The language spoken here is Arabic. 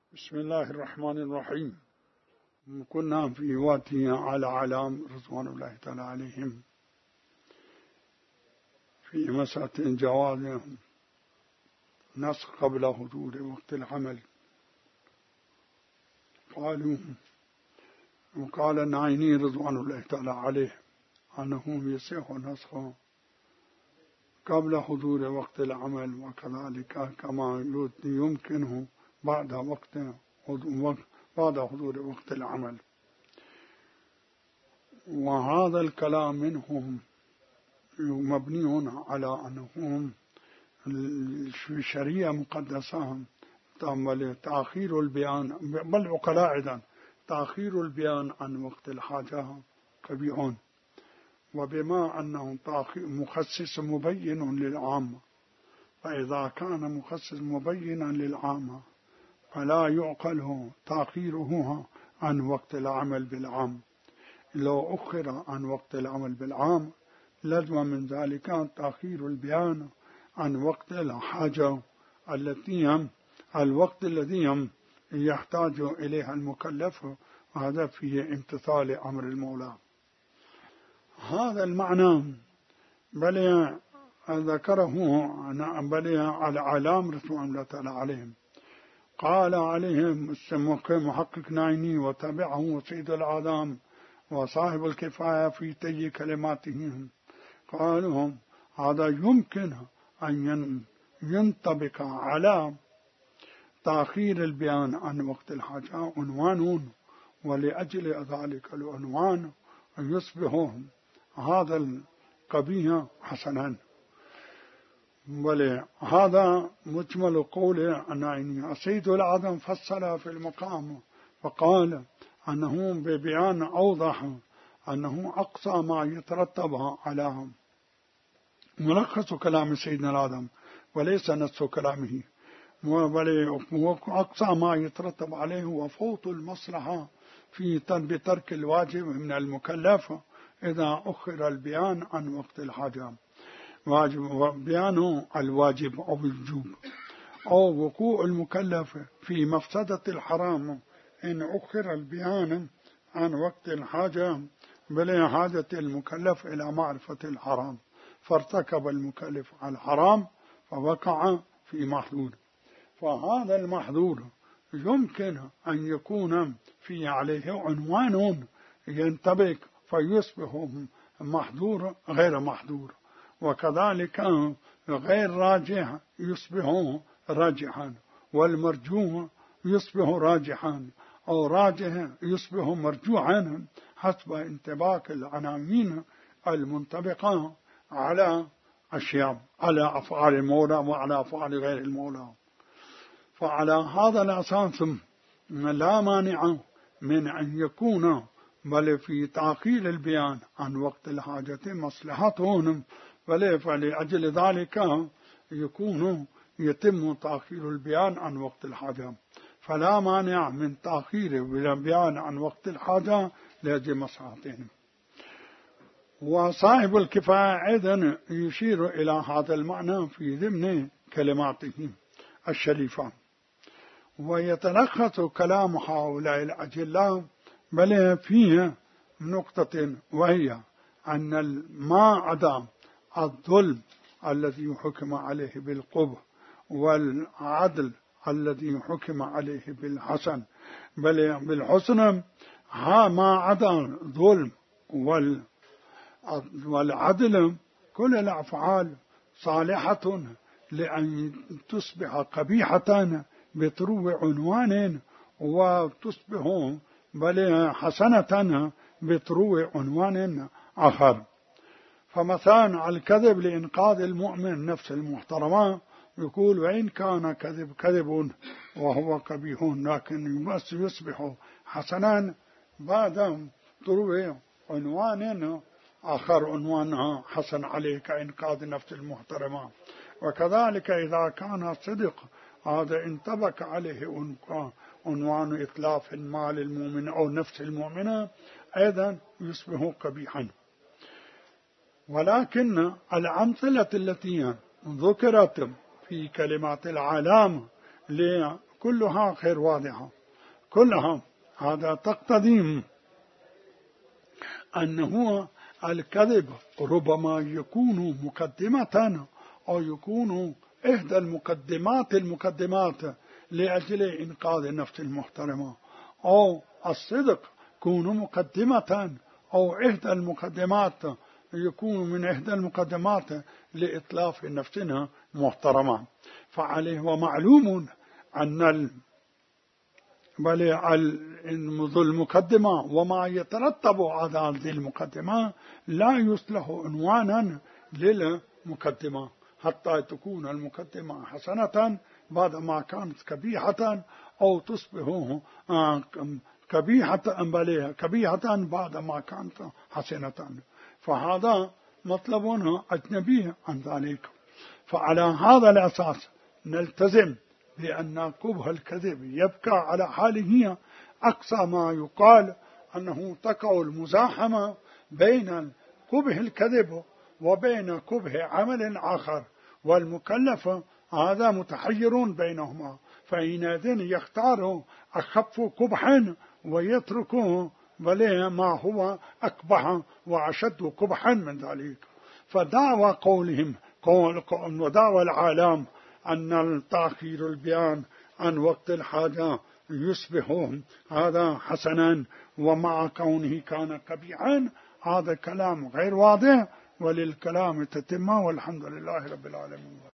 بسم الله الرحمن الرحيم. كنا في واتي على علام رضوان الله تعالى عليهم في مسألة جواز نسخ قبل حضور وقت العمل. قالوا وقال النعيني رضوان الله تعالى عليه أنه يصح نسخه قبل حضور وقت العمل، وكذلك كما يمكنه بعد حضور وقت العمل. وهذا الكلام منهم مبني على أنهم في الشريعة مقدسة تأخير البيان، بل عقلاء أيضا تأخير البيان عن وقت الحاجة قبيح، وبما أنه مخصص مبين للعامة، فإذا كان مخصص مبينا للعامة فلا يعقل تأخيره عن وقت العمل بالعام. لو أخر عن وقت العمل بالعام لزم من ذلك تأخير البيان عن وقت الحاجة الوقت الذي يحتاج إليها المكلف، وهذا فيه امتثال أمر المولى. هذا المعنى بل ذكره بل على علام رضوان الله تعالى عليهم. قال عليهم محقق نعيني وتبعه سيد الأعظم وصاحب الكفاية في تي كلماتهم، قالوا هذا يمكن أن ينطبق على تأخير البيان عن وقت الحاجة عنوان، ولأجل ذلك العنوان يصبح هذا القبيح حسنا. ولهذا مجمل قول أن سيد الأعظم فصل في المقام وقال أنه ببيان أوضح أنه أقصى ما يترتب على ملخص كلام سيدنا الأعظم وليس نص كلامه، وأقصى ما يترتب عليه وفوت المصلحة في بترك الواجب من المكلف إذا أخر البيان عن وقت الحاجة، بيان الواجب أو الوجوب، أو وقوع المكلف في مفسدة الحرام إن أخر البيان عن وقت الحاجة بلا حاجة المكلف إلى معرفة الحرام، فارتكب المكلف الحرام فوقع في محظور. فهذا المحظور يمكن أن يكون في عليه عنوان ينطبق فيصبح محظور غير محظور، وكذلك غير راجح يصبح راجحا، والمرجوح يصبح راجحا، أو راجح يصبح مرجوحا حسب انطباق العناوين المنطبقة على أشياء، على أفعال المولى وعلى أفعال غير المولى. فعلى هذا الأساس لا مانع من أن يكون بل في تأخير البيان عن وقت الحاجة مصلحتهم، فلأجل ذلك يتم تأخير البيان عن وقت الحاجة، فلا مانع من تأخير البيان عن وقت الحاجة لأجل مصلحتهم. وصاحب الكفاية أيضا يشير إلى هذا المعنى في ضمن كلماته الشريفة، ويتلخص كلام هؤلاء الأجلاء بل فيه نقطة، وهي أن ما عدا الظلم الذي حكم عليه بالقبح والعدل الذي حكم عليه بالحسن، بل بالحسن ما عدا الظلم والعدل كل الأفعال صالحة لأن تصبح قبيحة بتروي عنوان، وتصبح بل حسنة بتروي عنوان آخر. فمثلا الكذب لإنقاذ المؤمن نفس المحترمة يقول وإن كان كذب وهو قبيح لكن يصبح حسنا بعد تروي عنوان آخر عنوانها حسن عليه كإنقاذ نفس المحترمة. وكذلك إذا كان صدق هذا انطبق عليه عنوان إتلاف المال المؤمن أو نفس المؤمنة أيضا يصبح قبيحا. ولكن الأمثلة التي ذكرت في كلمات العلام كلها غير واضحة، كلها. هذا تقتضي أنه الكذب ربما يكون مقدمة أو يكون إحدى المقدمات لأجل إنقاذ النفس المحترمة، أو الصدق يكون مقدمة أو إحدى المقدمات، يكون من إحدى المقدمات لإتلاف نفسنا محترمة. فعليه ومعلوم أن المقدمة وما يترتب على هذه المقدمة لا يصلح عنوانا للمقدمة، حتى تكون المقدمة حسنة بعدما كانت قبيحة، أو تصبح قبيحة بعدما كانت حسنة. فهذا مطلب أجنبي عن ذلك. فعلى هذا الأساس نلتزم بأن قبح الكذب يبقى على حاله. أقصى ما يقال أنه تقع المزاحمة بين قبح الكذب وبين قبح عمل آخر، والمكلف هذا متحير بينهما، فحينئذ يختار أخف قبحا ويتركه ما هو أقبح وأشد قبحا من ذلك. فدعوى قولهم ودعوى العالم أن تأخير البيان عن وقت الحاجة يصبح هذا حسنا ومع كونه كان قبيحا، هذا كلام غير واضح، وللكلام تتمة، والحمد لله رب العالمين.